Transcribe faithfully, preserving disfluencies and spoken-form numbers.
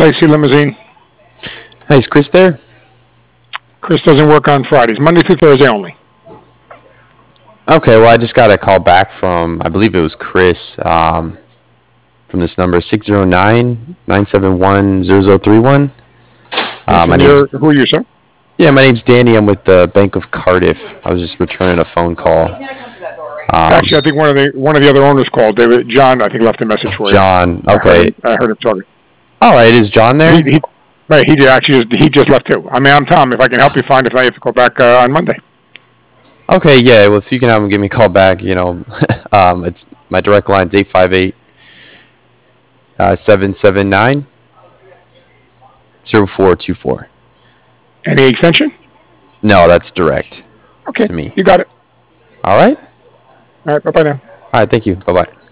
Tracy Limousine. Hey, is Chris there? Chris doesn't work on Fridays. Monday through Thursday only. Okay, well, I just got a call back from, I believe it was Chris, um, from this number, six zero nine, nine seven one, zero zero three one. Uh, my name's, who are you, sir? Yeah, my name's Danny. I'm with the Bank of Cardiff. I was just returning a phone call. Um, Actually, I think one of the one of the other owners called. David John, I think, left a message for John, you. John, okay. I heard, I heard him talking. All right, is John there? He, he, right, he did actually. Just, he just left too. I mean, I'm Tom. If I can help you find, if I have to call back uh, on Monday. Okay, yeah. Well, if you can have him give me a call back, you know, um, it's my direct line's eight five eight, seven seven nine, zero four two four. Any extension? No, that's direct. Okay, to me. You got it. All right. All right. Bye bye now. All right. Thank you. Bye bye.